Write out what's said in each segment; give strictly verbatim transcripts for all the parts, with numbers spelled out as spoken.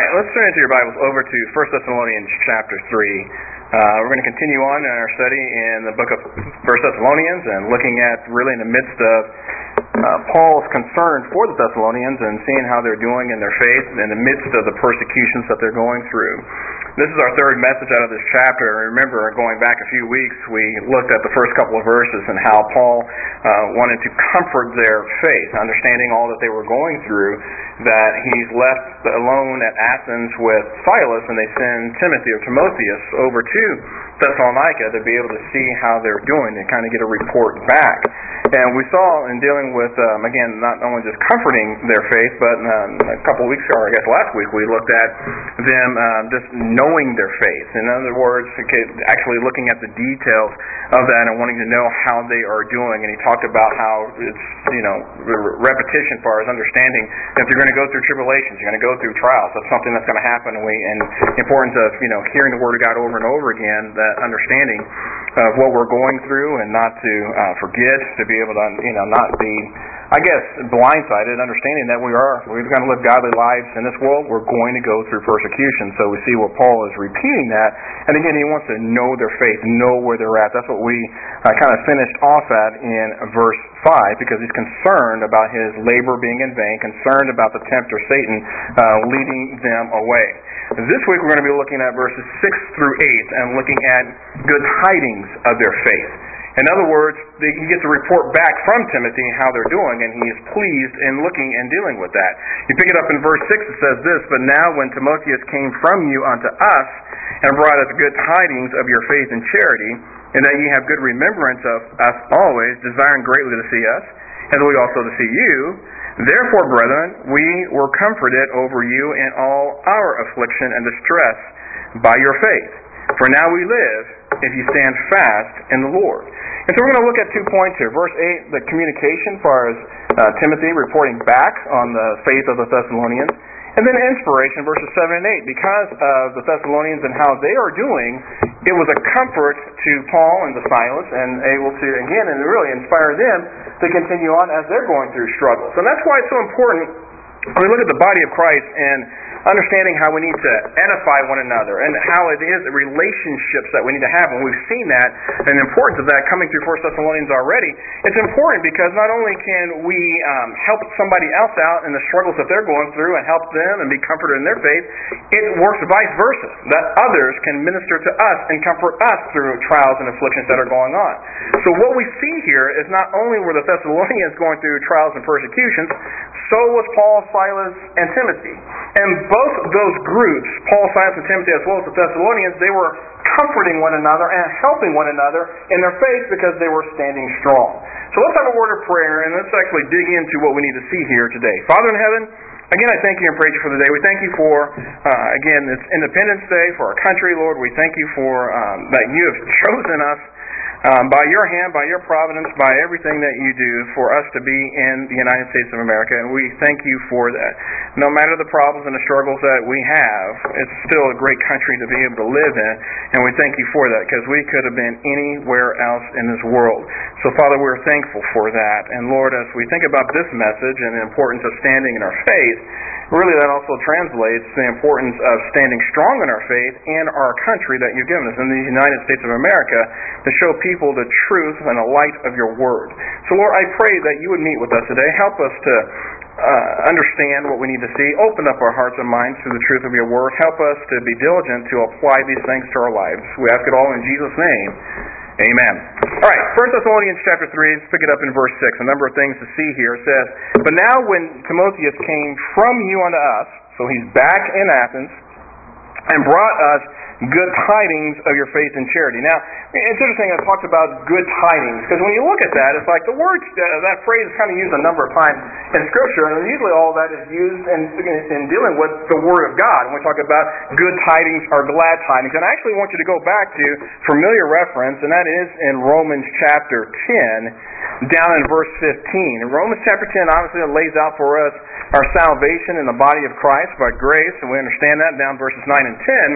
right, let's turn into your Bibles over to First Thessalonians chapter three. Uh, we're going to continue on in our study in the book of First Thessalonians and looking at really in the midst of uh, Paul's concern for the Thessalonians and seeing how they're doing in their faith in the midst of the persecutions that they're going through. This is our third message out of this chapter. Remember, going back a few weeks, we looked at the first couple of verses and how Paul uh, wanted to comfort their faith, understanding all that they were going through, that he's left alone at Athens with Silas, and they send Timothy or Timotheus over to Thessalonica to be able to see how they're doing and kind of get a report back. And we saw in dealing with, um, again, not only just comforting their faith, but um, a couple of weeks ago, or I guess last week, we looked at them um, just knowing their faith. In other words, actually looking at the details of that and wanting to know how they are doing. And he talked about how it's, you know, repetition as far as understanding that if you're going to go through tribulations, you're going to go through trials. That's something that's going to happen. And, we, and the importance of, you know, hearing the Word of God over and over again, that understanding of what we're going through and not to uh, forget, to be able to, you know, not be, I guess, blindsided, understanding that we are, we're going to live godly lives in this world. We're going to go through persecution. So we see what Paul is repeating that. And again, he wants to know their faith, know where they're at. That's what we uh, kind of finished off at in verse five, because he's concerned about his labor being in vain, concerned about the tempter Satan uh, leading them away. This week we're going to be looking at verses six through eight and looking at good tidings of their faith. In other words, he gets a report back from Timothy how they're doing, and he is pleased in looking and dealing with that. You pick it up in verse six, it says this, "But now when Timotheus came from you unto us, and brought us good tidings of your faith and charity, and that ye have good remembrance of us always, desiring greatly to see us, and we also to see you, therefore, brethren, we were comforted over you in all our affliction and distress by your faith. For now we live, if you stand fast in the Lord." And so we're going to look at two points here. Verse eight, the communication as far as uh, Timothy reporting back on the faith of the Thessalonians. And then inspiration, verses seven and eight. Because of the Thessalonians and how they are doing, it was a comfort to Paul and to Silas, and able to, again, and really inspire them to continue on as they're going through struggles. And that's why it's so important when we look at the body of Christ and understanding how we need to edify one another and how it is relationships that we need to have. And we've seen that and the importance of that coming through First Thessalonians already. It's important because not only can we um, help somebody else out in the struggles that they're going through and help them and be comforted in their faith, it works vice versa, that others can minister to us and comfort us through trials and afflictions that are going on. So what we see here is not only were the Thessalonians going through trials and persecutions, so was Paul, Silas, and Timothy. And both those groups, Paul, Silas, and Timothy, as well as the Thessalonians, they were comforting one another and helping one another in their faith because they were standing strong. So let's have a word of prayer, and let's actually dig into what we need to see here today. Father in heaven, again, I thank you and praise you for the day. We thank you for, uh, again, this Independence Day, for our country, Lord. We thank you for um, that you have chosen us Um, by your hand, by your providence, by everything that you do for us to be in the United States of America, and we thank you for that. No matter the problems and the struggles that we have, it's still a great country to be able to live in, and we thank you for that, because we could have been anywhere else in this world. So, Father, we're thankful for that. And, Lord, as we think about this message and the importance of standing in our faith, really that also translates the importance of standing strong in our faith in our country that you've given us, in the United States of America, to show people the truth and the light of your word. So, Lord, I pray that you would meet with us today. Help us to uh, understand what we need to see. Open up our hearts and minds to the truth of your word. Help us to be diligent to apply these things to our lives. We ask it all in Jesus' name. Amen. All right, First Thessalonians chapter three, let's pick it up in verse six. A number of things to see here. It says, "But now when Timotheus came from you unto us," so he's back in Athens, "and brought us good tidings of your faith and charity." Now, it's interesting I talked about good tidings, because when you look at that, it's like the word, uh, that phrase is kind of used a number of times in Scripture, and usually all that is used in, in dealing with the Word of God. When we talk about good tidings or glad tidings. And I actually want you to go back to familiar reference, and that is in Romans chapter ten, down in verse fifteen. In Romans chapter ten, obviously it lays out for us our salvation in the body of Christ by grace, and we understand that down verses nine and ten.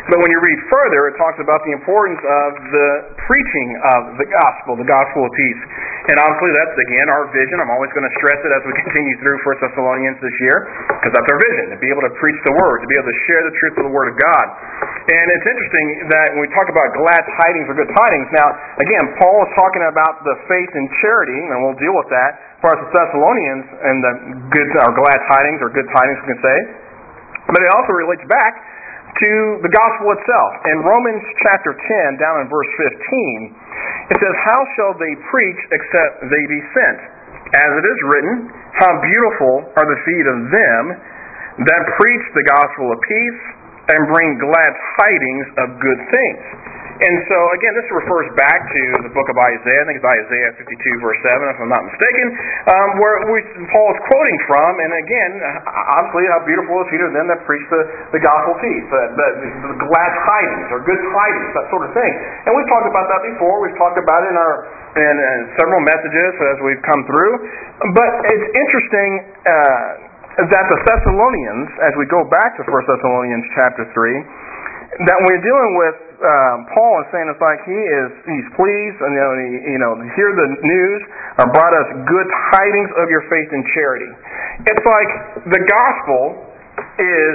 But when you read further, it talks about the importance of the preaching of the gospel, the gospel of peace. And obviously that's, again, our vision. I'm always going to stress it as we continue through First Thessalonians this year, because that's our vision, to be able to preach the Word, to be able to share the truth of the Word of God. And it's interesting that when we talk about glad tidings or good tidings, now, again, Paul is talking about the faith and charity, and we'll deal with that, as far as the Thessalonians and the good or glad tidings or good tidings, we can say. But it also relates back to the gospel itself. In Romans chapter ten, down in verse fifteen, it says, "How shall they preach except they be sent? As it is written, how beautiful are the feet of them that preach the gospel of peace and bring glad tidings of good things." And so, again, this refers back to the book of Isaiah. I think it's Isaiah fifty-two, verse seven, if I'm not mistaken, um, where we, Paul is quoting from. And again, obviously, how beautiful is he to them that preach the, the gospel peace, the, the, the glad tidings or good tidings, that sort of thing. And we've talked about that before. We've talked about it in our in, in several messages as we've come through. But it's interesting uh, that the Thessalonians, as we go back to First Thessalonians chapter three, that when we're dealing with um, Paul is saying it's like he is he's pleased, and you know, he, you know, hear the news, uh, brought us good tidings of your faith and charity. It's like the gospel is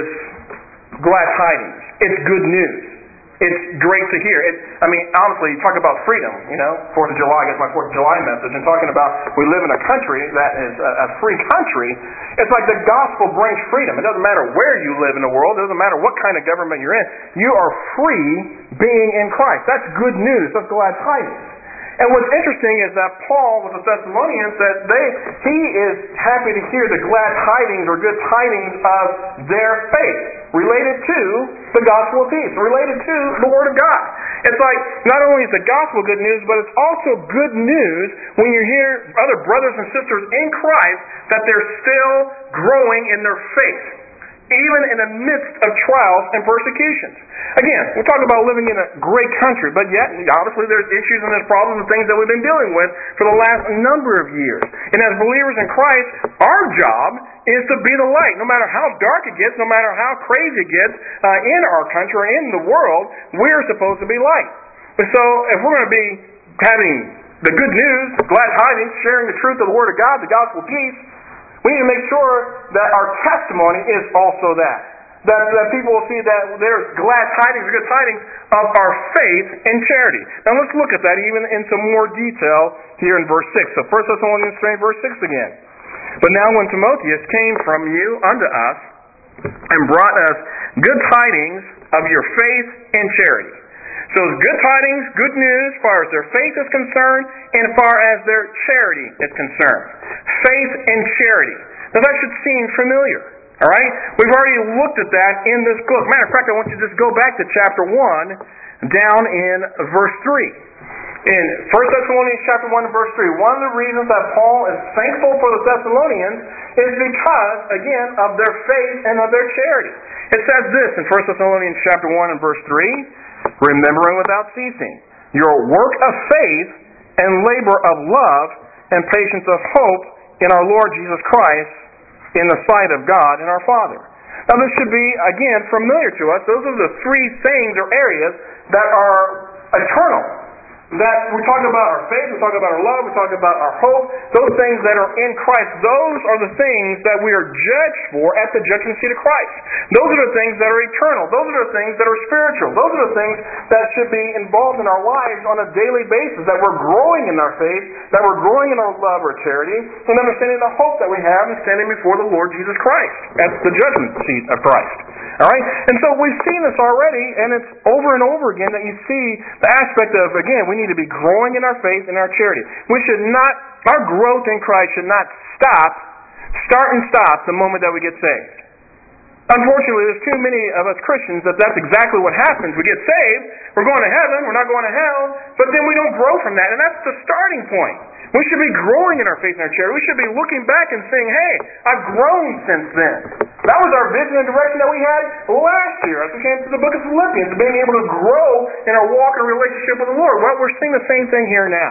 glad tidings. It's good news. It's great to hear. It, I mean, honestly, you talk about freedom, you know, fourth of July, I guess my fourth of July message, and talking about we live in a country that is a, a free country. It's like the gospel brings freedom. It doesn't matter where you live in the world. It doesn't matter what kind of government you're in. You are free being in Christ. That's good news. That's glad tidings. And what's interesting is that Paul with the Thessalonians, that they he is happy to hear the glad tidings or good tidings of their faith related to the gospel of peace, related to the Word of God. It's like not only is the gospel good news, but it's also good news when you hear other brothers and sisters in Christ that they're still growing in their faith, even in the midst of trials and persecutions. Again, we talk about living in a great country, but yet, obviously, there's issues and there's problems and things that we've been dealing with for the last number of years. And as believers in Christ, our job is to be the light. No matter how dark it gets, no matter how crazy it gets uh, in our country or in the world, we're supposed to be light. And so, if we're going to be having the good news, the glad tidings, sharing the truth of the Word of God, the gospel of peace, we need to make sure that our testimony is also that. That, that people will see that there's glad tidings, good tidings of our faith and charity. Now let's look at that even in some more detail here in verse six. So First Thessalonians three, verse six again. "But now when Timotheus came from you unto us, and brought us good tidings of your faith and charity." So it's good tidings, good news, as far as their faith is concerned, and as far as their charity is concerned. Faith and charity. Now that should seem familiar. All right? We've already looked at that in this book. Matter of fact, I want you to just go back to chapter one, down in verse three. In First Thessalonians chapter one and verse three, one of the reasons that Paul is thankful for the Thessalonians is because, again, of their faith and of their charity. It says this in First Thessalonians chapter one and verse three, "Remembering without ceasing your work of faith and labor of love and patience of hope in our Lord Jesus Christ in the sight of God and our Father." Now this should be, again, familiar to us. Those are the three things or areas that are eternal. That we talk about our faith, we talk about our love, we talk about our hope. Those things that are in Christ, those are the things that we are judged for at the judgment seat of Christ. Those are the things that are eternal. Those are the things that are spiritual. Those are the things that should be involved in our lives on a daily basis, that we're growing in our faith, that we're growing in our love or charity, and understanding the hope that we have in standing before the Lord Jesus Christ at the judgment seat of Christ. All right? And so we've seen this already, and it's over and over again that you see the aspect of, again, we need to be growing in our faith and our charity. We should not, our growth in Christ should not stop, start and stop the moment that we get saved. Unfortunately, there's too many of us Christians that that's exactly what happens. We get saved, we're going to heaven, we're not going to hell, but then we don't grow from that, and that's the starting point. We should be growing in our faith and our charity. We should be looking back and saying, hey, I've grown since then. That was our vision and direction that we had last year as we came to the book of Philippians, being able to grow in our walk and relationship with the Lord. Well, we're seeing the same thing here now.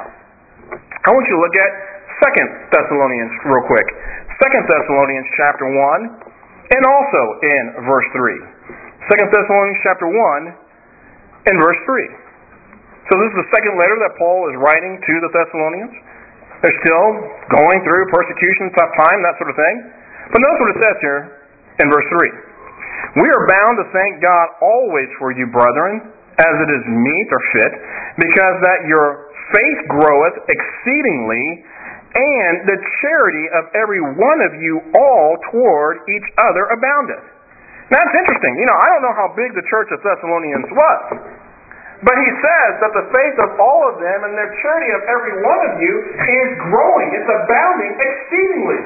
I want you to look at Second Thessalonians real quick. Second Thessalonians chapter one, and also in verse three. Second Thessalonians chapter one in verse three. So this is the second letter that Paul is writing to the Thessalonians. They're still going through persecution, tough time, that sort of thing. But notice what it says here in verse three. We are bound to thank God always for you, brethren, as it is meet or fit, because that your faith groweth exceedingly, and the charity of every one of you all toward each other aboundeth. Now that's interesting. You know, I don't know how big the church of Thessalonians was, but he says that the faith of all of them and their charity of every one of you is growing. It's abounding exceedingly.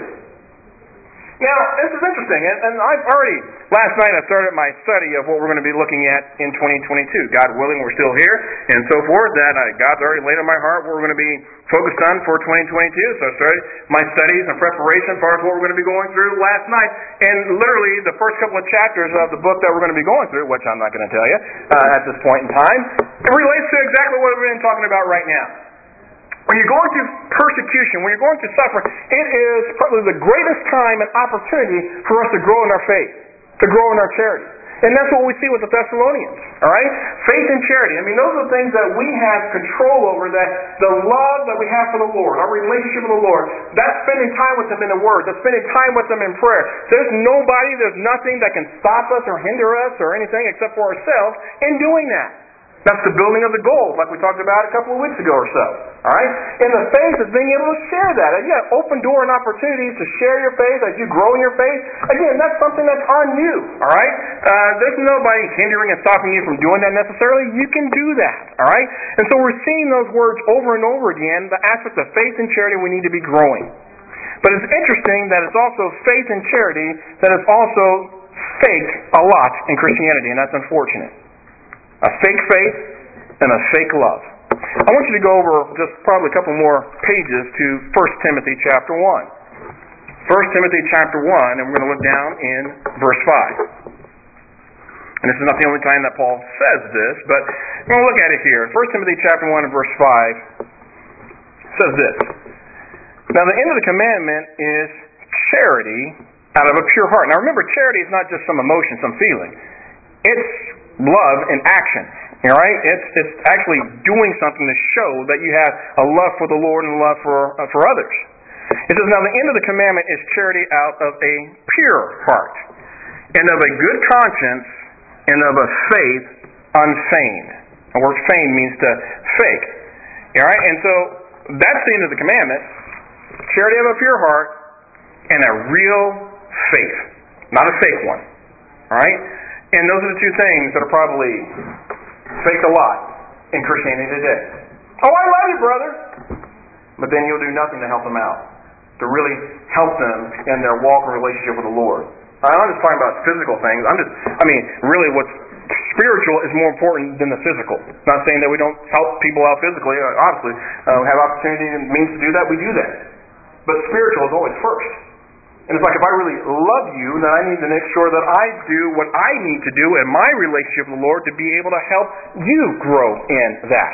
Now, this is interesting, and, and I've already, last night I started my study of what we're going to be looking at in twenty twenty-two. God willing, we're still here, and so forth. That uh, God's already laid on my heart what we're going to be focused on for twenty twenty-two. So I started my studies and preparation as far as what we're going to be going through last night. And literally, the first couple of chapters of the book that we're going to be going through, which I'm not going to tell you uh, at this point in time, it relates to exactly what we've been talking about right now. When you're going through persecution, when you're going through suffering, it is probably the greatest time and opportunity for us to grow in our faith, to grow in our charity. And that's what we see with the Thessalonians, all right? Faith and charity. I mean, those are the things that we have control over, that the love that we have for the Lord, our relationship with the Lord, that's spending time with Him in the Word, that's spending time with Him in prayer. There's nobody, there's nothing that can stop us or hinder us or anything except for ourselves in doing that. That's the building of the goals, like we talked about a couple of weeks ago or so. All right? And the faith is being able to share that. And yeah, open door and opportunities to share your faith as you grow in your faith. Again, that's something that's on you. All right? Uh, there's nobody hindering and stopping you from doing that necessarily. You can do that. All right? And so we're seeing those words over and over again, the aspect of faith and charity we need to be growing. But it's interesting that it's also faith and charity that is also fake a lot in Christianity, and that's unfortunate. A fake faith and a fake love. I want you to go over just probably a couple more pages to First Timothy chapter one. First Timothy chapter one, and we're going to look down in verse five. And this is not the only time that Paul says this, but we're going to look at it here. First Timothy chapter one and verse five says this. Now the end of the commandment is charity out of a pure heart. Now remember, charity is not just some emotion, some feeling. It's love in action. All right? It's it's actually doing something to show that you have a love for the Lord and a love for uh, for others. It says, now the end of the commandment is charity out of a pure heart, and of a good conscience, and of a faith unfeigned. The word feigned means to fake. All right? And so that's the end of the commandment. Charity of a pure heart and a real faith. Not a fake one. All right? And those are the two things that are probably faked a lot in Christianity today. Oh, I love you, brother. But then you'll do nothing to help them out, to really help them in their walk and relationship with the Lord. I'm not just talking about physical things. I'm just, I mean, really what's spiritual is more important than the physical. I'm not saying that we don't help people out physically. Obviously, uh, we have opportunity and means to do that, we do that. But spiritual is always first. And it's like, if I really love you, then I need to make sure that I do what I need to do in my relationship with the Lord to be able to help you grow in that.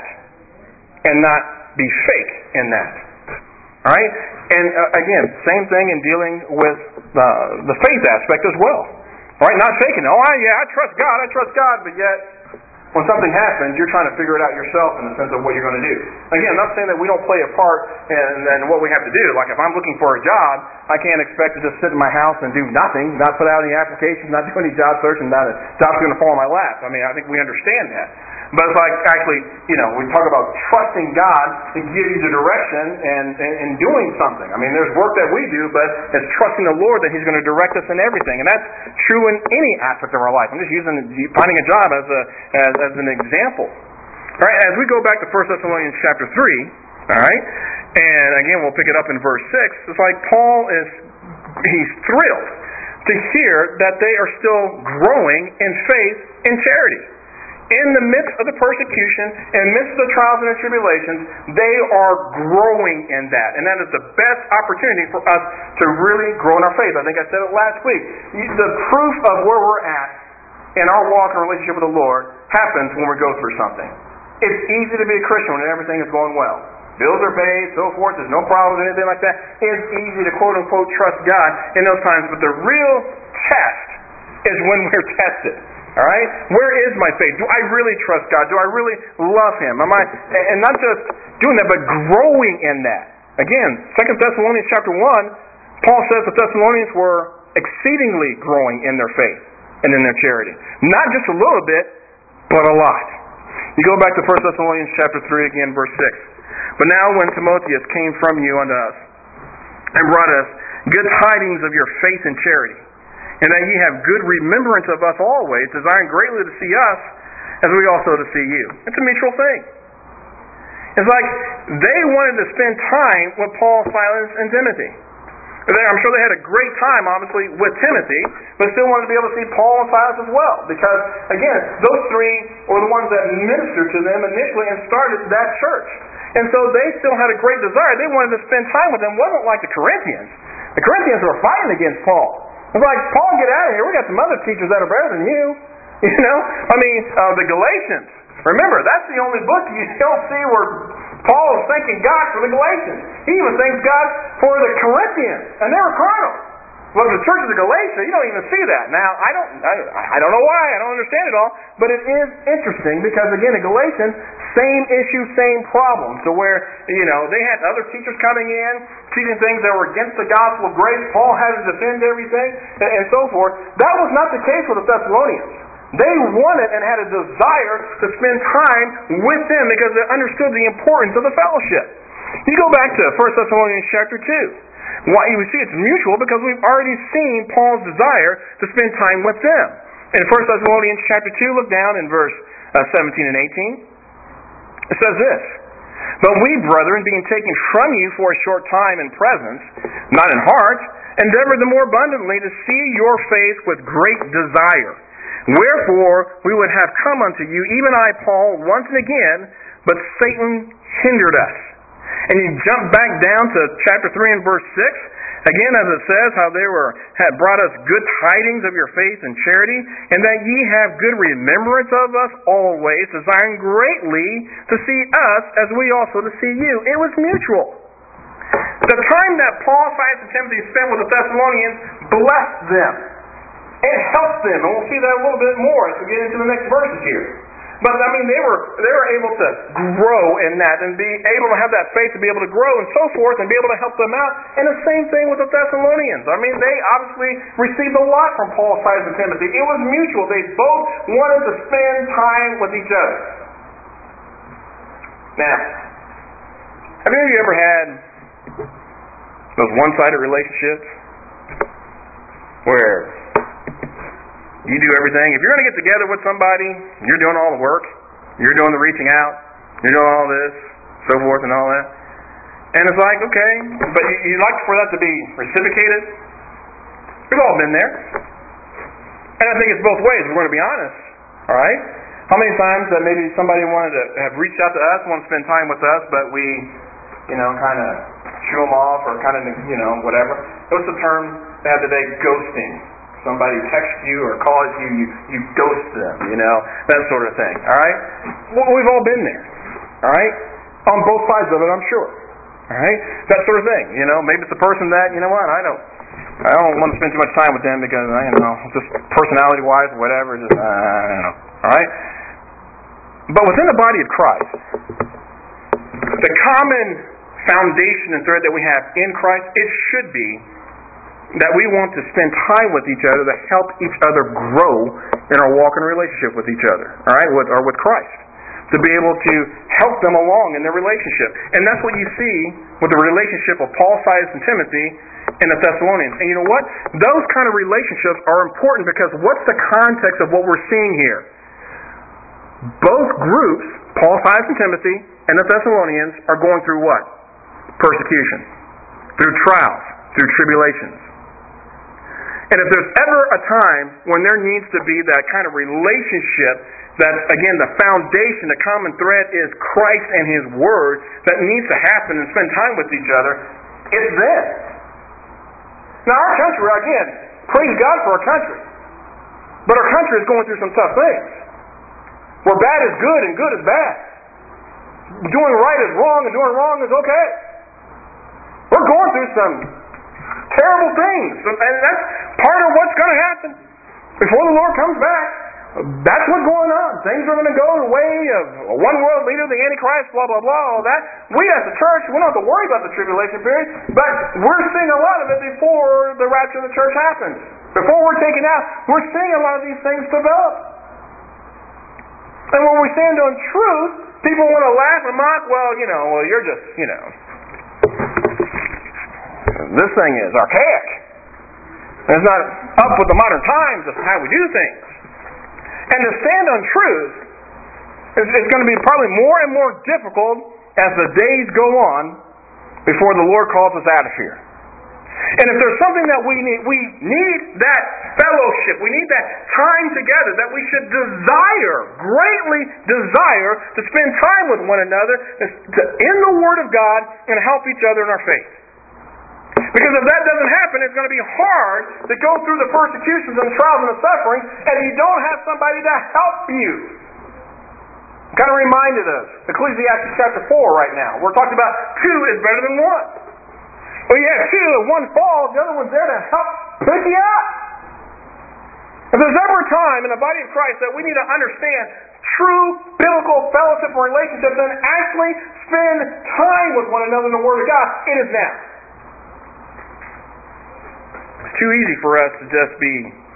And not be fake in that. Alright? And uh, again, same thing in dealing with uh, the faith aspect as well. Alright? Not faking. Oh, I, yeah, I trust God, I trust God, but yet when something happens, you're trying to figure it out yourself in the sense of what you're going to do. Again, I'm not saying that we don't play a part in, in what we have to do. Like if I'm looking for a job, I can't expect to just sit in my house and do nothing, not put out any applications, not do any job search, and not a job's going to fall in my lap. I mean, I think we understand that. But it's like actually, you know, we talk about trusting God to give you the direction and, and, and doing something. I mean, there's work that we do, but it's trusting the Lord that He's going to direct us in everything. And that's true in any aspect of our life. I'm just using finding a job as a as, as an example. All right, as we go back to First Thessalonians chapter three, all right, and again we'll pick it up in verse six. It's like Paul is he's thrilled to hear that they are still growing in faith and charity. In the midst of the persecution, in the midst of the trials and the tribulations, they are growing in that. And that is the best opportunity for us to really grow in our faith. I think I said it last week. The proof of where we're at in our walk and relationship with the Lord happens when we go through something. It's easy to be a Christian when everything is going well. Bills are paid, so forth, there's no problems, anything like that. It's easy to quote-unquote trust God in those times. But the real test is when we're tested. All right? Where is my faith? Do I really trust God? Do I really love Him? Am I, and not just doing that, but growing in that. Again, Second Thessalonians chapter one, Paul says the Thessalonians were exceedingly growing in their faith and in their charity. Not just a little bit, but a lot. You go back to First Thessalonians chapter three again, verse six. But now when Timotheus came from you unto us, and brought us good tidings of your faith and charity, and that ye have good remembrance of us always, desiring greatly to see us, as we also to see you. It's a mutual thing. It's like they wanted to spend time with Paul, Silas, and Timothy. I'm sure they had a great time, obviously, with Timothy, but still wanted to be able to see Paul and Silas as well. Because, again, those three were the ones that ministered to them initially and started that church. And so they still had a great desire. They wanted to spend time with them. It wasn't like the Corinthians. The Corinthians were fighting against Paul. It's like, Paul, get out of here. We got some other teachers that are better than you. You know? I mean, uh, the Galatians. Remember, that's the only book you don't see where Paul is thanking God for the Galatians. He even thanks God for the Corinthians. And they were carnal. Well, the church of the Galatia, you don't even see that. Now, I don't I, I don't know why. I don't understand it all. But it is interesting because, again, the Galatians, same issue, same problem. So where, you know, they had other teachers coming in, teaching things that were against the gospel of grace. Paul had to defend everything, and, and so forth. That was not the case with the Thessalonians. They wanted and had a desire to spend time with them because they understood the importance of the fellowship. You go back to First Thessalonians chapter two. Why you see it's mutual because we've already seen Paul's desire to spend time with them. In First Thessalonians chapter two, look down in verse uh, seventeen and eighteen. It says this: But we, brethren, being taken from you for a short time in presence, not in heart, endeavor the more abundantly to see your face with great desire. Wherefore we would have come unto you, even I, Paul, once and again, but Satan hindered us. And you jump back down to chapter three and verse six, again as it says, how they were had brought us good tidings of your faith and charity, and that ye have good remembrance of us always, desiring greatly to see us as we also to see you. It was mutual. The time that Paul, Silas, and Timothy spent with the Thessalonians blessed them. It helped them, and we'll see that a little bit more as we get into the next verses here. But I mean, they were they were able to grow in that and be able to have that faith to be able to grow and so forth and be able to help them out. And the same thing with the Thessalonians. I mean, they obviously received a lot from Paul, Silas, and Timothy. It was mutual. They both wanted to spend time with each other. Now, have any of you ever had those one-sided relationships where you do everything? If you're going to get together with somebody, you're doing all the work, you're doing the reaching out, you're doing all this, so forth and all that. And it's like, okay, but you, you like for that to be reciprocated. We've all been there. And I think it's both ways, if we're going to be honest. All right? How many times that maybe somebody wanted to have reached out to us, wanted to spend time with us, but we, you know, kind of shoo them off or kind of, you know, whatever. What's the term they have today? Ghosting. Somebody texts you or calls you, you, you ghost them, you know, that sort of thing. All right? Well, we've all been there. All right? On both sides of it, I'm sure. All right? That sort of thing. You know, maybe it's a person that, you know what, I don't I don't want to spend too much time with them because, I you know, just personality-wise or whatever, just, uh, I don't know. All right? But within the body of Christ, the common foundation and thread that we have in Christ, it should be that we want to spend time with each other to help each other grow in our walk and relationship with each other, all right, with, or with Christ, to be able to help them along in their relationship. And that's what you see with the relationship of Paul, Silas, and Timothy and the Thessalonians. And you know what? Those kind of relationships are important because what's the context of what we're seeing here? Both groups, Paul, Silas, and Timothy, and the Thessalonians, are going through what? Persecution. Through trials. Through tribulations. And if there's ever a time when there needs to be that kind of relationship that, again, the foundation, the common thread is Christ and His Word that needs to happen and spend time with each other, it's then. Now, our country, again, praise God for our country. But our country is going through some tough things. Where bad is good and good is bad. Doing right is wrong and doing wrong is okay. We're going through some terrible things. And that's part of what's going to happen before the Lord comes back. that's what's going on. Things are going to go the way of a one world leader, the Antichrist, blah, blah, blah, all that. We as a church, we don't have to worry about the tribulation period, but we're seeing a lot of it before the rapture of the church happens. Before we're taken out, we're seeing a lot of these things develop. And when we stand on truth, people want to laugh and mock, well, you know, well, you're just, you know, this thing is archaic. It's not up with the modern times of how we do things. And to stand on truth is, is going to be probably more and more difficult as the days go on before the Lord calls us out of here. And if there's something that we need, we need that fellowship. We need that time together that we should desire, greatly desire, to spend time with one another in the Word of God and help each other in our faith. Because if that doesn't happen, it's going to be hard to go through the persecutions and the trials and the suffering, and you don't have somebody to help you. I'm kind of reminded of Ecclesiastes chapter four right now. We're talking about two is better than one. Well, you have two, and one falls, the other one's there to help pick you up. If there's ever a time in the body of Christ that we need to understand true biblical fellowship and relationships and actually spend time with one another in the Word of God, it is now. It's too easy for us to just be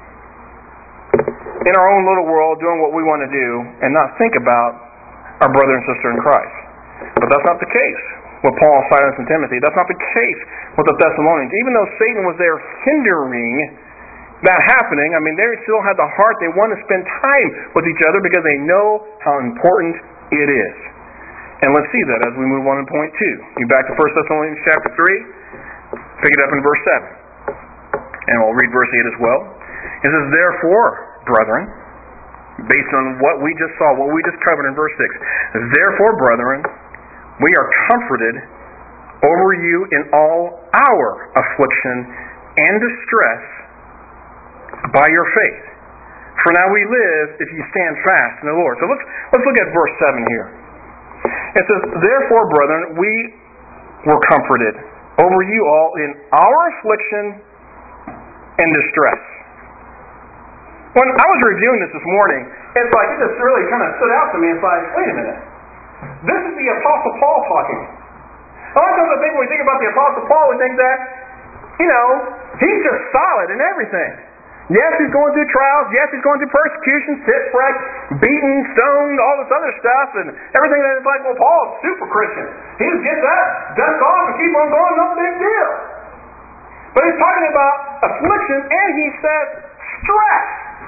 in our own little world doing what we want to do and not think about our brother and sister in Christ. But that's not the case with Paul, Silas, and Timothy. That's not the case with the Thessalonians. Even though Satan was there hindering that happening, I mean, they still had the heart. They want to spend time with each other because they know how important it is. And let's see that as we move on to point two. You back to First Thessalonians chapter three, pick it up in verse seven. And we'll read verse eight as well. It says, therefore, brethren, based on what we just saw, what we just covered in verse six, therefore, brethren, we are comforted over you in all our affliction and distress by your faith. For now we live if you stand fast in the Lord. So let's let's look at verse seven here. It says, therefore, brethren, we were comforted over you all in our affliction and distress. When I was reviewing this this morning, it's like, it just really kind of stood out to me. It's like, wait a minute. This is the Apostle Paul talking. A lot of times I think when we think about the Apostle Paul, we think that, you know, he's just solid in everything. Yes, he's going through trials. Yes, he's going through persecution, shipwrecked, beaten, stoned, all this other stuff, and everything that is like, well, Paul's super Christian. He just gets that, dust off, and keep on going, no big deal. But he's talking about affliction, and he says stress.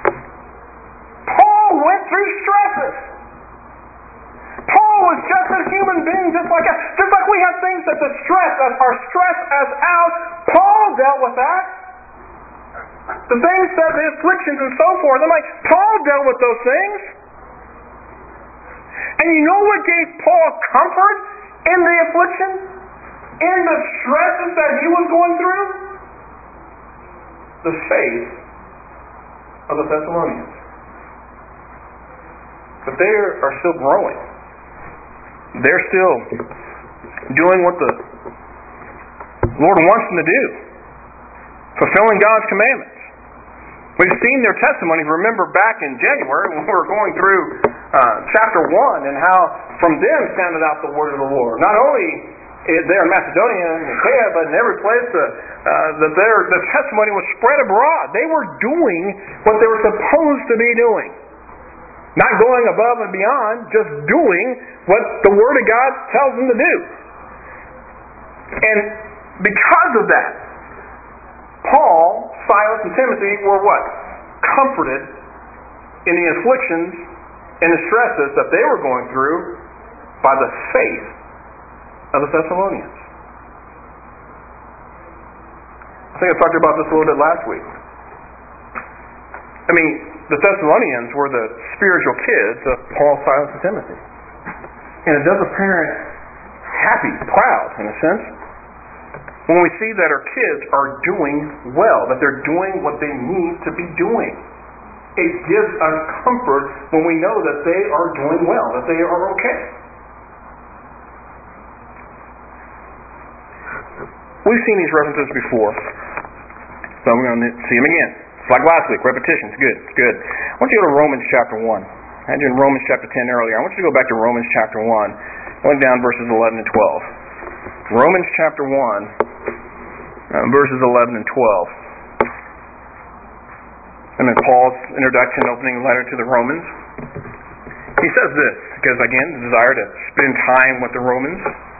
Paul went through stresses. Paul was just a human being, just like us. Just like we have things that distress us, or stress us out. Paul dealt with that. The things that the afflictions and so forth. I'm like, Paul dealt with those things. And you know what gave Paul comfort in the affliction? In the stresses that he was going through? The faith of the Thessalonians. But they are still growing. They're still doing what the Lord wants them to do. Fulfilling God's commandments. We've seen their testimonies. Remember back in January when we were going through uh, chapter one and how from them sounded out the word of the Lord. Not only there in Macedonia and Achaia, but in every place uh, uh, that their the testimony was spread abroad. They were doing what they were supposed to be doing. Not going above and beyond, just doing what the Word of God tells them to do. And because of that, Paul, Silas, and Timothy were what? Comforted in the afflictions and the stresses that they were going through by the faith of the Thessalonians. I think I talked about this a little bit last week. I mean, the Thessalonians were the spiritual kids of Paul, Silas, and Timothy. And it does a parent happy, proud, in a sense, when we see that our kids are doing well, that they're doing what they need to be doing. It gives us comfort when we know that they are doing well, that they are okay. We've seen these references before, so we're going to see them again. It's like last week, repetition. It's good. It's good. I want you to go to Romans chapter one. I had you in Romans chapter ten earlier. I want you to go back to Romans chapter one, going down verses eleven and twelve. Romans chapter one, uh, verses eleven and twelve. And then Paul's introduction, opening letter to the Romans. He says this, because again, the desire to spend time with the Romans.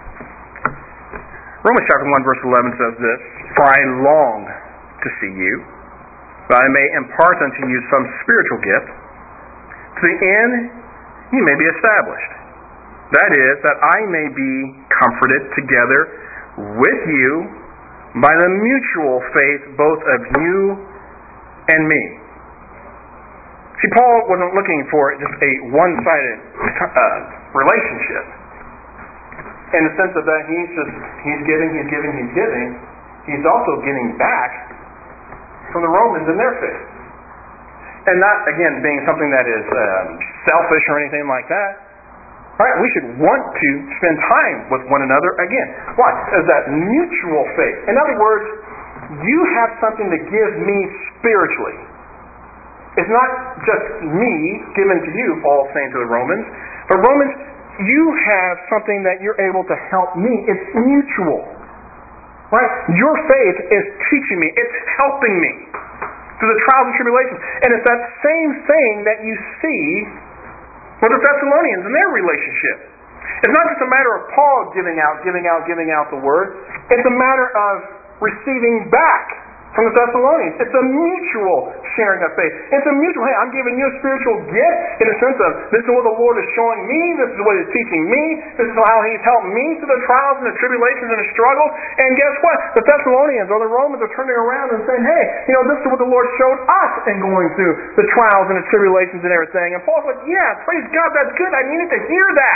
Romans chapter one, verse eleven says this, "For I long to see you, that I may impart unto you some spiritual gift, to the end you may be established. That is, that I may be comforted together with you by the mutual faith both of you and me." See, Paul wasn't looking for just a one-sided uh, relationship. In the sense of that he's just, he's giving, he's giving, he's giving. He's also getting back from the Romans in their faith. And not, again, being something that is um, selfish or anything like that. All right, we should want to spend time with one another again. Why? As that mutual faith. In other words, you have something to give me spiritually. It's not just me given to you, Paul's saying to the Romans, but Romans, you have something that you're able to help me. It's mutual. Right? Your faith is teaching me. It's helping me through the trials and tribulations. And it's that same thing that you see with the Thessalonians in their relationship. It's not just a matter of Paul giving out, giving out, giving out the word. It's a matter of receiving back from the Thessalonians. It's a mutual sharing of faith. It's a mutual, hey, I'm giving you a spiritual gift in the sense of this is what the Lord is showing me, this is what He's teaching me, this is how He's helped me through the trials and the tribulations and the struggles. And guess what? The Thessalonians or the Romans are turning around and saying, hey, you know, this is what the Lord showed us in going through the trials and the tribulations and everything. And Paul's like, yeah, praise God, that's good. I needed to hear that.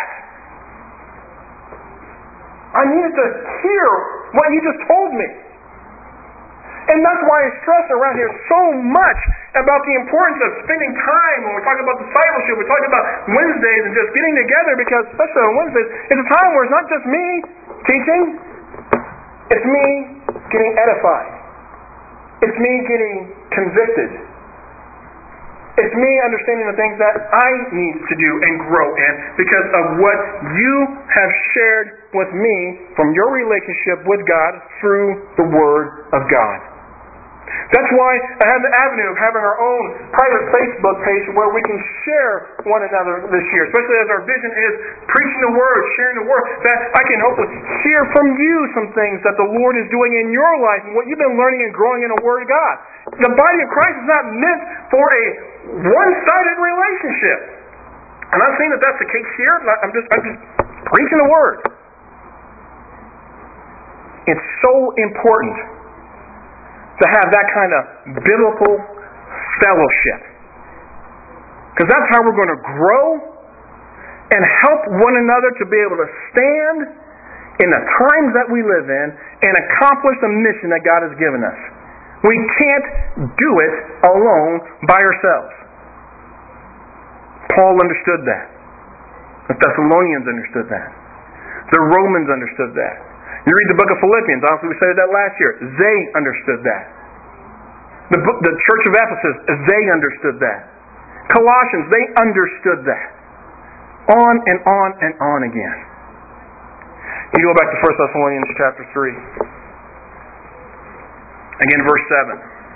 I needed to hear what you just told me. And that's why I stress around here so much about the importance of spending time when we talk about discipleship, we talk about Wednesdays and just getting together, because especially on Wednesdays, it's a time where it's not just me teaching, it's me getting edified. It's me getting convicted. It's me understanding the things that I need to do and grow in because of what you have shared with me from your relationship with God through the Word of God. That's why I have the avenue of having our own private Facebook page where we can share one another this year, especially as our vision is preaching the Word, sharing the Word, that I can hopefully hear from you some things that the Lord is doing in your life and what you've been learning and growing in the Word of God. The body of Christ is not meant for a one-sided relationship. I'm not saying that that's the case here. I'm just, I'm just preaching the Word. It's so important to have that kind of biblical fellowship. Because that's how we're going to grow and help one another to be able to stand in the times that we live in and accomplish the mission that God has given us. We can't do it alone by ourselves. Paul understood that. The Thessalonians understood that. The Romans understood that. You read the book of Philippians, obviously we studied that last year. They understood that. The book, the church of Ephesus, they understood that. Colossians, they understood that. On and on and on again. You go back to First Thessalonians chapter three. Again, verse seven.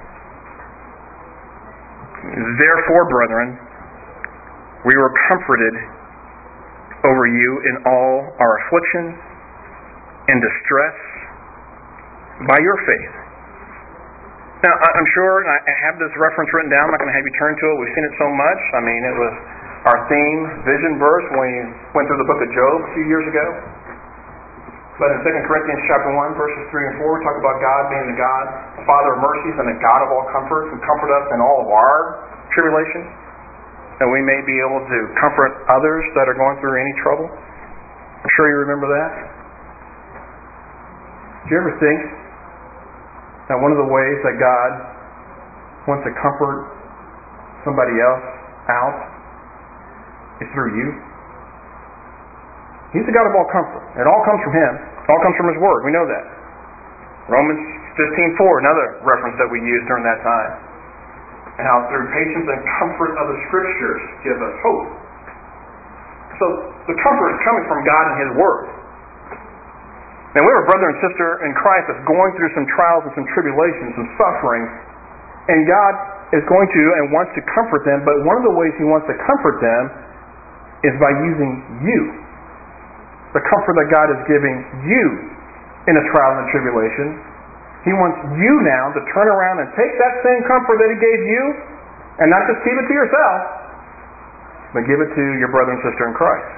Therefore, brethren, we were comforted over you in all our affliction and distress by your faith. Now, I'm sure, and I have this reference written down, I'm not going to have you turn to it, we've seen it so much. I mean, it was our theme, vision verse, when we went through the book of Job a few years ago. But in Second Corinthians chapter one, verses three and four, we talk about God being the God, the Father of mercies, and the God of all comfort, who comfort us in all of our tribulations, that we may be able to comfort others that are going through any trouble. I'm sure you remember that. Do you ever think that one of the ways that God wants to comfort somebody else out is through you? He's the God of all comfort. It all comes from Him. It all comes from His Word. We know that. Romans fifteen four, another reference that we used during that time. and how through patience and comfort of the Scriptures give us hope. So the comfort is coming from God and His Word. Now we have a brother and sister in Christ that's going through some trials and some tribulations, some suffering, and God is going to and wants to comfort them, but one of the ways He wants to comfort them is by using you. The comfort that God is giving you in a trial and tribulation. He wants you now to turn around and take that same comfort that He gave you and not just keep it to yourself, but give it to your brother and sister in Christ.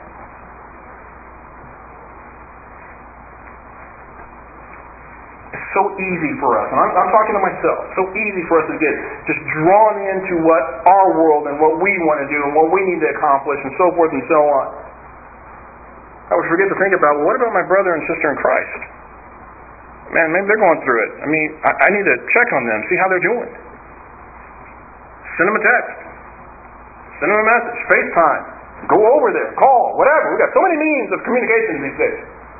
It's so easy for us, and I'm, I'm talking to myself, so easy for us to get just drawn into what our world and what we want to do and what we need to accomplish and so forth and so on. I would forget to think about, well, what about my brother and sister in Christ? Man, maybe they're going through it. I mean, I, I need to check on them, see how they're doing. Send them a text. Send them a message. FaceTime. Go over there. Call. Whatever. We've got so many means of communication these days.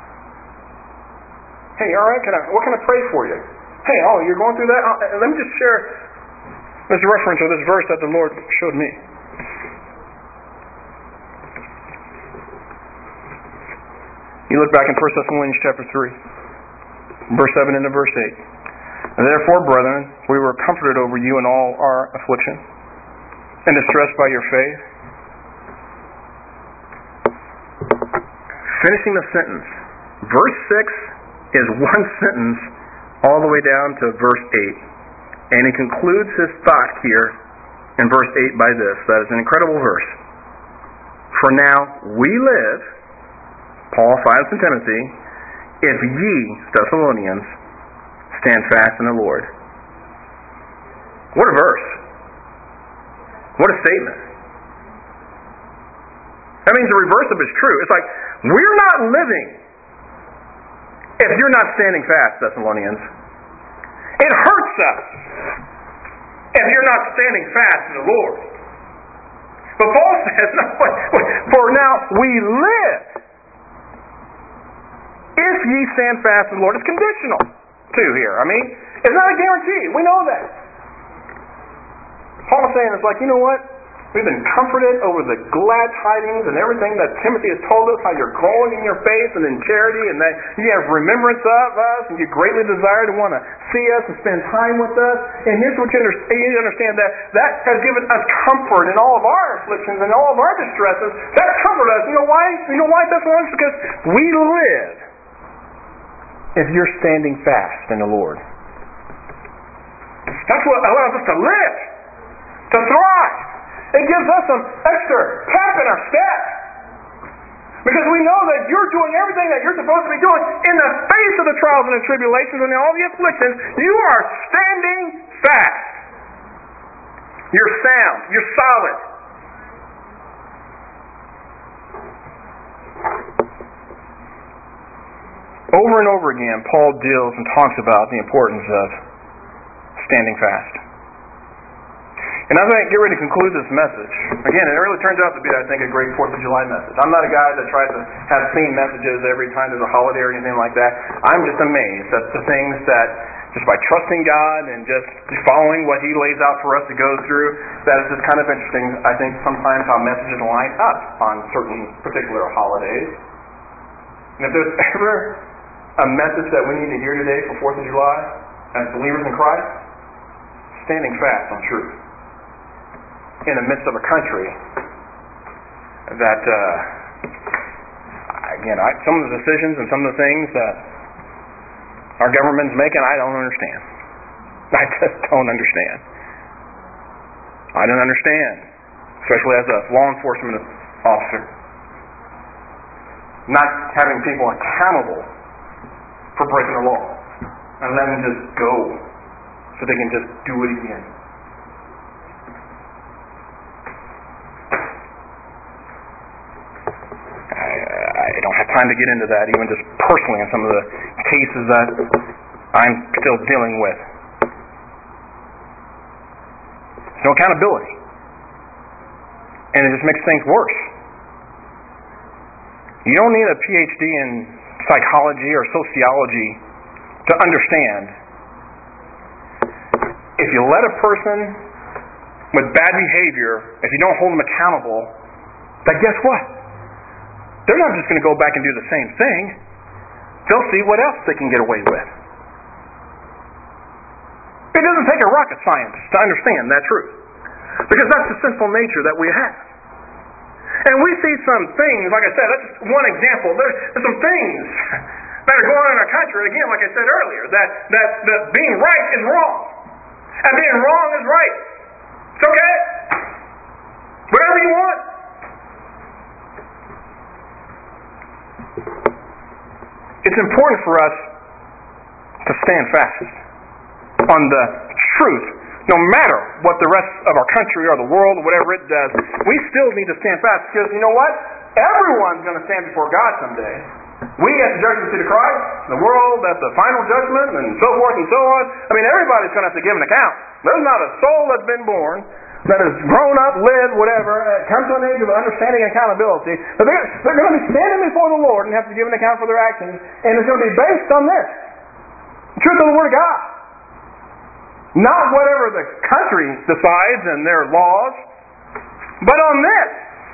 Hey, all right, can I, what can I pray for you? Hey, oh, you're going through that? Uh, let me just share this reference or this verse that the Lord showed me. You look back in First Thessalonians chapter three, verse seven into verse eight. And therefore, brethren, we were comforted over you in all our affliction and distressed by your faith. Finishing the sentence. Verse six is one sentence all the way down to verse eight. And he concludes his thought here in verse eight by this. That is an incredible verse. For now we live, Paul, Silas, and Timothy, if ye, Thessalonians, stand fast in the Lord. What a verse. What a statement. That means the reverse of it is true. It's like, we're not living if you're not standing fast, Thessalonians. It hurts us if you're not standing fast in the Lord. But Paul says, no, for now we live if ye stand fast in the Lord. It's conditional, too, here. I mean, it's not a guarantee. We know that. Paul is saying, it's like, you know what? We've been comforted over the glad tidings and everything that Timothy has told us, how you're growing in your faith and in charity, and that you have remembrance of us, and you greatly desire to want to see us and spend time with us. And here's what you understand, you need to understand that that has given us comfort in all of our afflictions and all of our distresses. That's comforted us. You know why? You know why that's one? Because we live if you're standing fast in the Lord. That's what allows us to live, to thrive. It gives us some extra pep in our step. Because we know that you're doing everything that you're supposed to be doing in the face of the trials and the tribulations and all the afflictions. You are standing fast. You're sound. You're solid. Over and over again, Paul deals and talks about the importance of standing fast. And as I get ready to conclude this message, again, it really turns out to be, I think, a great fourth of July message. I'm not a guy that tries to have theme messages every time there's a holiday or anything like that. I'm just amazed at the things that, just by trusting God and just following what He lays out for us to go through, that is just kind of interesting, I think, sometimes how messages line up on certain particular holidays. And if there's ever a message that we need to hear today for fourth of July, as believers in Christ, standing fast on truth. In the midst of a country that, uh, again, I, some of the decisions and some of the things that our government's making, I don't understand. I just don't understand. I don't understand, especially as a law enforcement officer, not having people accountable for breaking the law and letting them just go so they can just do it again. I don't have time to get into that, even just personally in some of the cases that I'm still dealing with. There's no accountability. And it just makes things worse. You don't need a P H D in psychology or sociology to understand if you let a person with bad behavior, if you don't hold them accountable, then guess what? They're not just going to go back and do the same thing. They'll see what else they can get away with. It doesn't take a rocket science to understand that truth, because that's the sinful nature that we have. And we see some things, like I said, that's just one example. There's, there's some things that are going on in our country, again, like I said earlier, that, that, that being right is wrong, and being wrong is right. It's okay. Whatever you want. It's important for us to stand fast on the truth, no matter what the rest of our country or the world or whatever it does. We still need to stand fast, because you know what? Everyone's going to stand before God someday. We at the judgment seat of Christ, the world at the final judgment, and so forth and so on. I mean, everybody's going to have to give an account. There's not a soul that's been born, that has grown up, lived, whatever, uh, come to an age of understanding and accountability, but they're, they're going to be standing before the Lord and have to give an account for their actions, and it's going to be based on this, the truth of the Word of God. Not whatever the country decides and their laws, but on this.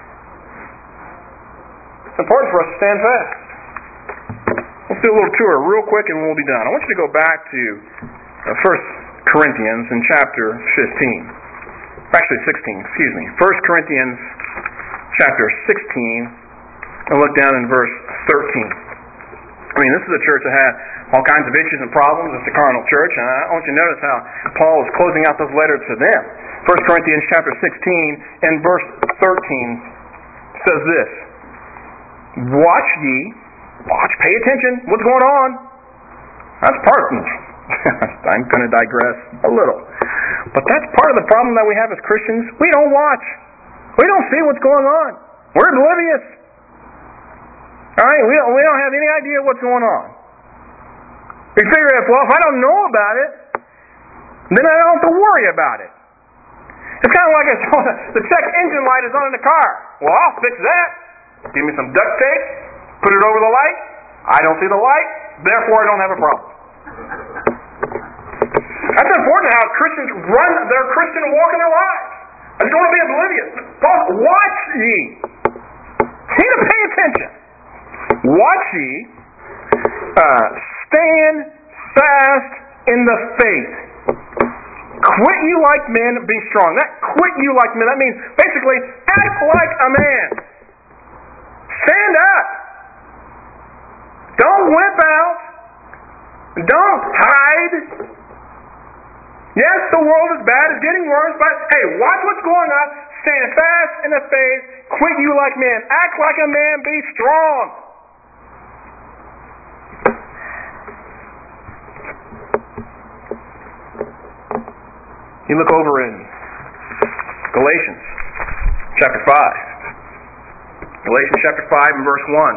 It's important for us to stand fast. Let's do a little tour real quick and we'll be done. I want you to go back to First Corinthians in chapter fifteen. Actually sixteen, excuse me. First Corinthians chapter sixteen, and look down in verse thirteen. I mean, this is a church that had all kinds of issues and problems. It's the carnal church, and I want you to notice how Paul is closing out this letter to them. First Corinthians chapter sixteen and verse thirteen says this: Watch ye, watch, pay attention, what's going on? That's part of it. I'm going to digress a little. But that's part of the problem that we have as Christians. We don't watch. We don't see what's going on. We're oblivious. All right? We don't, we don't have any idea what's going on. We figure if, well, if I don't know about it, then I don't have to worry about it. It's kind of like it's on, the check engine light is on in the car. Well, I'll fix that. Give me some duct tape, put it over the light. I don't see the light, therefore I don't have a problem. That's important how Christians run their Christian walk in their lives. They're going to be oblivious. Paul, watch ye. You need to pay attention. Watch ye. Uh, stand fast in the faith. Quit you like men, be strong. That quit you like men, that means basically act like a man. Stand up. Don't whip out. Don't hide. Yes, the world is bad, it's getting worse, but hey, watch what's going on. Stand fast in the faith. Quit you like men. Act like a man. Be strong. You look over in Galatians chapter five. Galatians chapter five and verse one.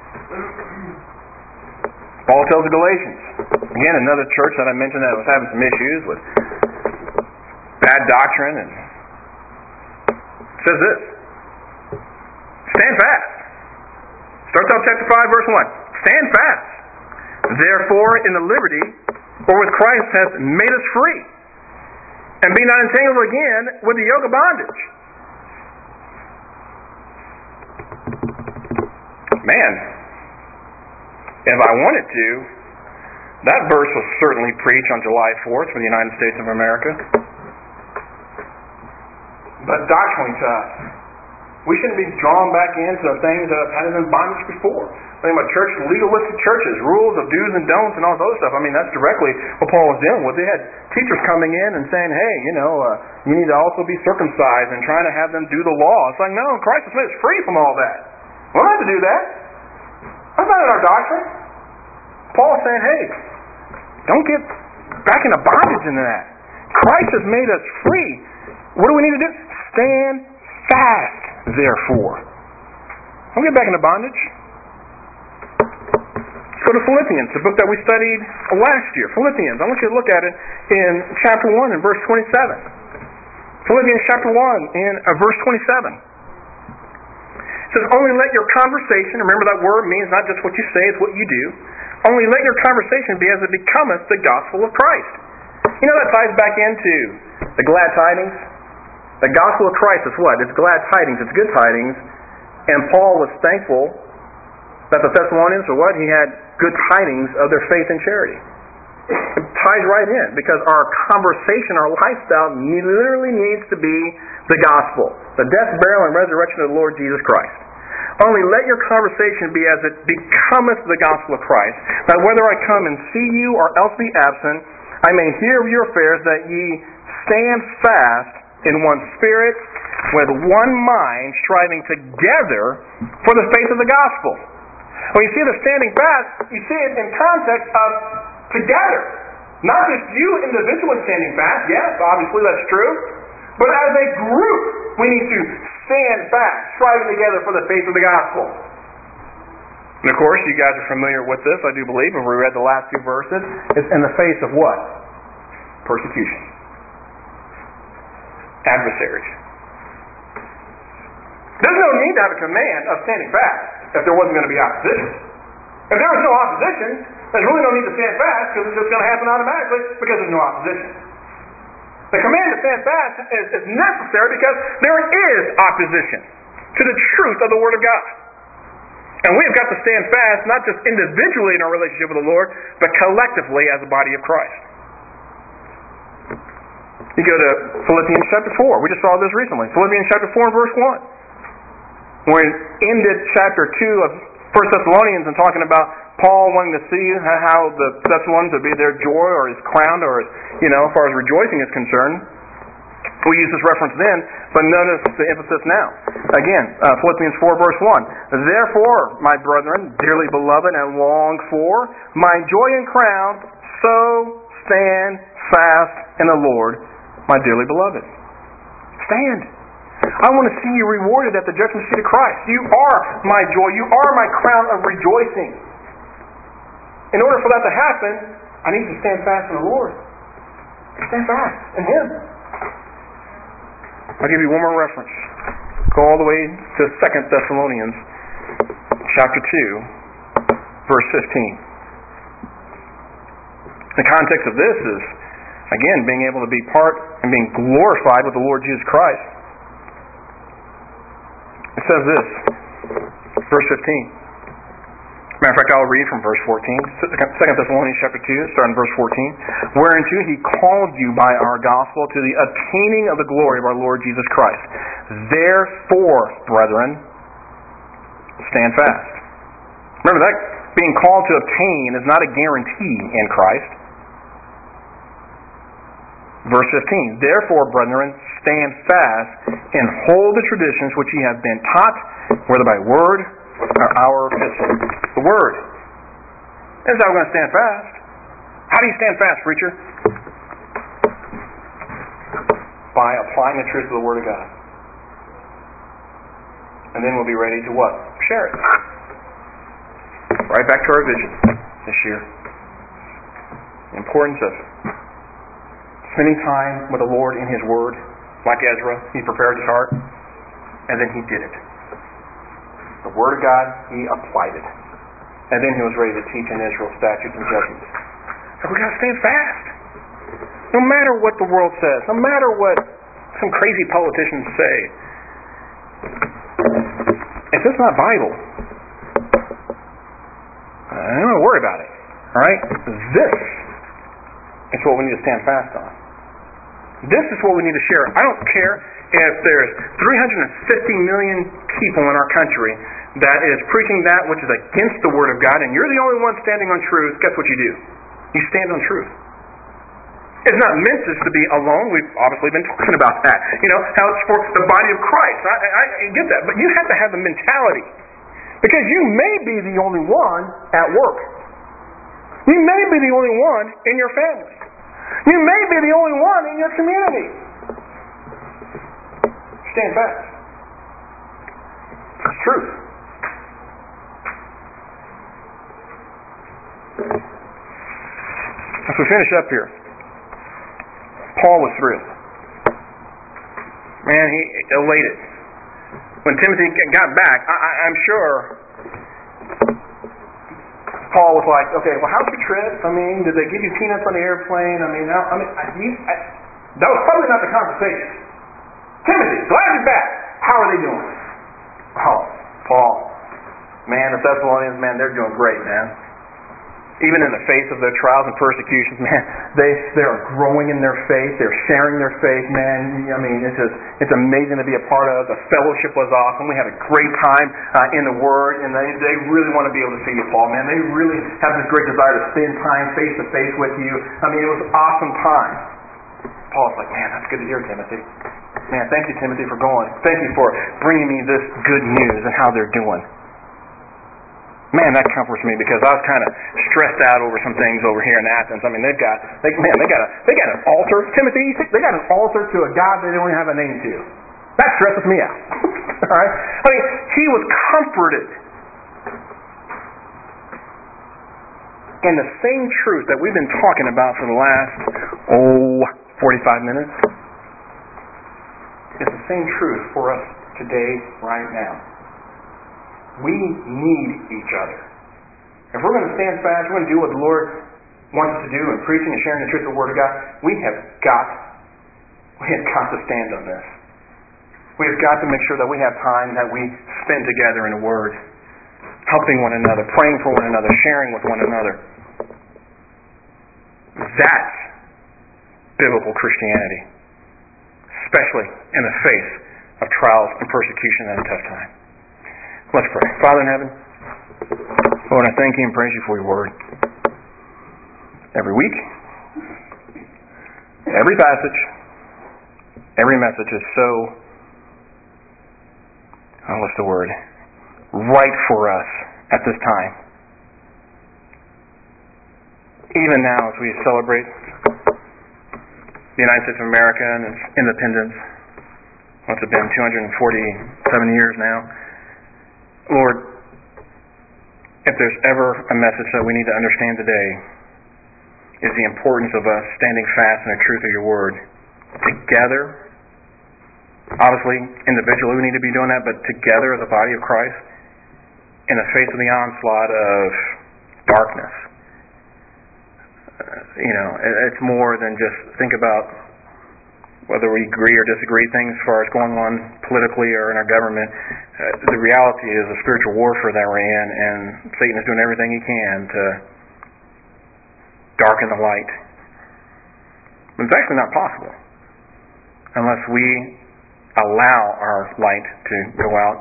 Paul tells the Galatians, again, another church that I mentioned that was having some issues with bad doctrine, and it says this: stand fast. Starts off chapter five, verse one. Stand fast. Therefore, in the liberty wherewith Christ hath made us free, and be not entangled again with the yoke of bondage. Man, if I wanted to, that verse was certainly preached on July fourth for the United States of America. But doctrinally to us, we shouldn't be drawn back into things that have had us in bondage before. I mean, about church, legalistic churches, rules of do's and don'ts and all those stuff. I mean, that's directly what Paul was dealing with. They had teachers coming in and saying, hey, you know, uh, you need to also be circumcised, and trying to have them do the law. It's like, no, Christ has made us free from all that. We don't have to do that. That's not in our doctrine. Paul's saying, hey, don't get back into bondage into that. Christ has made us free. What do we need to do? Stand fast, therefore. Don't get back into bondage. Let's go to Philippians, the book that we studied last year. Philippians. I want you to look at it in chapter one and verse twenty-seven. Philippians chapter one and uh, verse twenty-seven. It says, only let your conversation, remember that word means not just what you say, it's what you do. Only let your conversation be as it becometh the gospel of Christ. You know, that ties back into the glad tidings. The gospel of Christ is what? It's glad tidings. It's good tidings. And Paul was thankful that the Thessalonians were what? He had good tidings of their faith and charity. It ties right in because our conversation, our lifestyle literally needs to be the gospel. The death, burial, and resurrection of the Lord Jesus Christ. Only let your conversation be as it becometh the gospel of Christ, that whether I come and see you or else be absent, I may hear of your affairs, that ye stand fast in one spirit, with one mind, striving together for the faith of the gospel. When you see the standing fast, you see it in context of together. Not just you individually standing fast, yes, obviously that's true, but as a group, we need to stand fast, striving together for the faith of the gospel. And of course, you guys are familiar with this, I do believe, when we read the last two verses. It's in the face of what? Persecution. Adversaries. There's no need to have a command of standing fast if there wasn't going to be opposition. If there was no opposition, there's really no need to stand fast because it's just going to happen automatically because there's no opposition. The command to stand fast is, is necessary because there is opposition to the truth of the Word of God. And we have got to stand fast not just individually in our relationship with the Lord, but collectively as a body of Christ. You go to Philippians chapter four. We just saw this recently. Philippians chapter four and verse one. When it ended chapter two of First Thessalonians and talking about Paul wanting to see how the Thessalonians would be their joy or his crown or his, you know, as far as rejoicing is concerned. We use this reference then, but notice the emphasis now. Again, uh, Philippians four verse one. Therefore, my brethren, dearly beloved and longed for, my joy and crown, so stand fast in the Lord, my dearly beloved. Stand. I want to see you rewarded at the judgment seat of Christ. You are my joy. You are my crown of rejoicing. In order for that to happen, I need to stand fast in the Lord. Stand fast in Him. I'll give you one more reference. Go all the way to Second Thessalonians chapter two, verse fifteen. The context of this is, again, being able to be part and being glorified with the Lord Jesus Christ. It says this, verse fifteen. Matter of fact, I'll read from verse fourteen. Second Thessalonians chapter two, starting verse fourteen. Whereunto He called you by our gospel to the obtaining of the glory of our Lord Jesus Christ. Therefore, brethren, stand fast. Remember that being called to obtain is not a guarantee in Christ. Verse fifteen. Therefore, brethren, stand fast and hold the traditions which ye have been taught, whether by word or our epistle. The Word. This is how we're going to stand fast. How do you stand fast, preacher? By applying the truth of the Word of God. And then we'll be ready to what? Share it. Right back to our vision this year. The importance of spending time with the Lord in His Word. Like Ezra, he prepared his heart, and then he did it. The Word of God, he applied it. And then he was ready to teach in Israel statutes and judgments. So we've got to stand fast. No matter what the world says, no matter what some crazy politicians say, if it's not Bible, I don't want to worry about it. Alright? This is what we need to stand fast on. This is what we need to share. I don't care if there's three hundred fifty million people in our country that is preaching that which is against the Word of God, and you're the only one standing on truth. Guess what you do? You stand on truth. It's not meant just to be alone. We've obviously been talking about that. You know, how it's for the body of Christ. I, I, I get that. But you have to have the mentality. Because you may be the only one at work. You may be the only one in your family. You may be the only one in your community. Stand fast. It's truth. As we finish up here, Paul was thrilled. Man, he elated. When Timothy got back, I, I, I'm sure Paul was like, okay, well, how's your trip? I mean, did they give you peanuts on the airplane? I mean, how, I mean, I, he, I, that was probably not the conversation. Timothy, glad you're back. How are they doing? Oh, Paul. Man, the Thessalonians, man, they're doing great, man. Even in the face of their trials and persecutions, man, they they are growing in their faith. They're sharing their faith, man. I mean, it's just it's amazing to be a part of. The fellowship was awesome. We had a great time uh, in the Word, and they they really want to be able to see you, Paul, man. They really have this great desire to spend time face to face with you. I mean, it was an awesome time. Paul's like, man, that's good to hear, Timothy. Man, thank you, Timothy, for going. Thank you for bringing me this good news and how they're doing. Man, that comforts me because I was kind of stressed out over some things over here in Athens. I mean, they've got, they, man, they got a, they got an altar. Timothy, they got an altar to a God they don't even have a name to. That stresses me out. All right. I mean, he was comforted. And the same truth that we've been talking about for the last oh forty-five minutes is the same truth for us today, right now. We need each other. If we're going to stand fast, we're going to do what the Lord wants us to do in preaching and sharing the truth of the Word of God, we have got, we have got to stand on this. We have got to make sure that we have time that we spend together in the Word, helping one another, praying for one another, sharing with one another. That's biblical Christianity, especially in the face of trials and persecution at a tough time. Let's pray. Father in heaven, Lord, I thank you and praise you for your word. Every week, every passage, every message is so, oh, what's the word? Right for us at this time. Even now, as we celebrate the United States of America and its independence, what's it been, two hundred forty-seven years now? Lord, if there's ever a message that we need to understand today, is the importance of us standing fast in the truth of your word. Together, obviously, individually we need to be doing that, but together as a body of Christ, in the face of the onslaught of darkness. Uh, you know, it's more than just think about whether we agree or disagree things as far as going on politically or in our government. Uh, the reality is a spiritual warfare that we're in, and Satan is doing everything he can to darken the light. But it's actually not possible unless we allow our light to go out.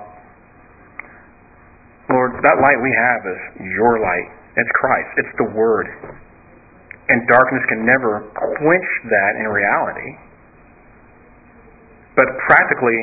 Lord, that light we have is your light. It's Christ. It's the Word. And darkness can never quench that in reality. But practically,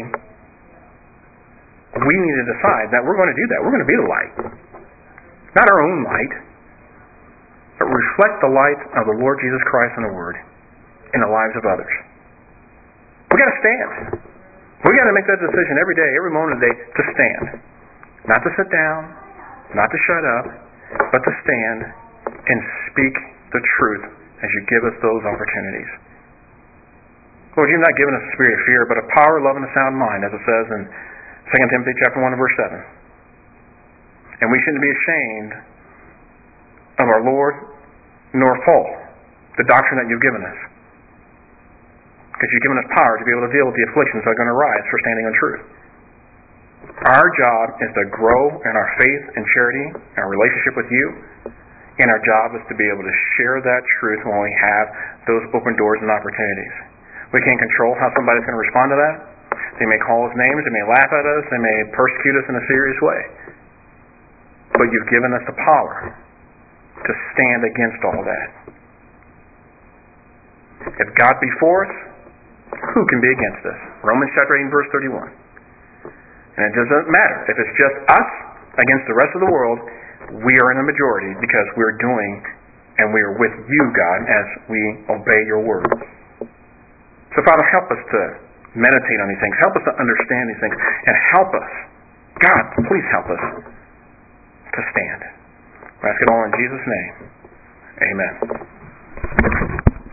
we need to decide that we're going to do that. We're going to be the light. Not our own light, but reflect the light of the Lord Jesus Christ and the Word in the lives of others. We've got to stand. We've got to make that decision every day, every moment of the day, to stand. Not to sit down, not to shut up, but to stand and speak the truth as you give us those opportunities. Lord, you've not given us a spirit of fear, but a power, love, and a sound mind, as it says in Second Timothy chapter one and verse seven. And we shouldn't be ashamed of our Lord, nor fall the doctrine that you've given us. Because you've given us power to be able to deal with the afflictions that are going to arise for standing on truth. Our job is to grow in our faith and charity, our relationship with you, and our job is to be able to share that truth when we have those open doors and opportunities. We can't control how somebody's going to respond to that. They may call us names, they may laugh at us, they may persecute us in a serious way. But you've given us the power to stand against all that. If God be for us, who can be against us? Romans chapter eight and verse thirty-one. And it doesn't matter. If it's just us against the rest of the world, we are in the majority because we're doing and we are with you, God, as we obey your word. So, Father, help us to meditate on these things. Help us to understand these things. And help us, God, please help us to stand. I ask it all in Jesus' name. Amen.